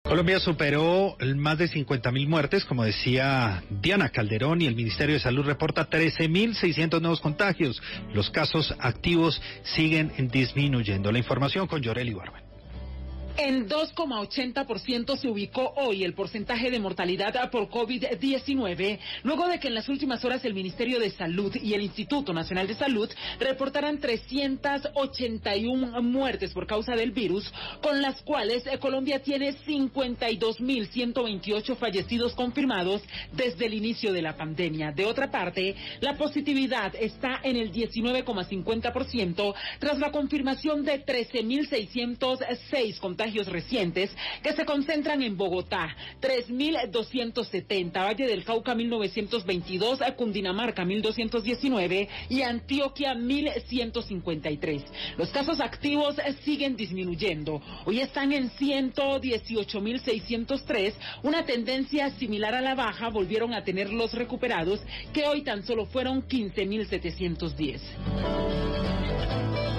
Colombia superó más de 50.000 muertes, como decía Diana Calderón, y el Ministerio de Salud reporta 13.600 nuevos contagios. Los casos activos siguen disminuyendo. La información con Yoreli Barba. En 2,80% se ubicó hoy el porcentaje de mortalidad por COVID-19, luego de que en las últimas horas el Ministerio de Salud y el Instituto Nacional de Salud reportaran 381 muertes por causa del virus, con las cuales Colombia tiene 52.128 fallecidos confirmados desde el inicio de la pandemia. De otra parte, la positividad está en el 19,50% tras la confirmación de 13.606 contagios recientes que se concentran en Bogotá, 3.270, Valle del Cauca 1.922, Cundinamarca 1.219 y Antioquia 1.153. Los casos activos siguen disminuyendo. Hoy están en 118.603, una tendencia similar a la baja volvieron a tener los recuperados, que hoy tan solo fueron 15.710.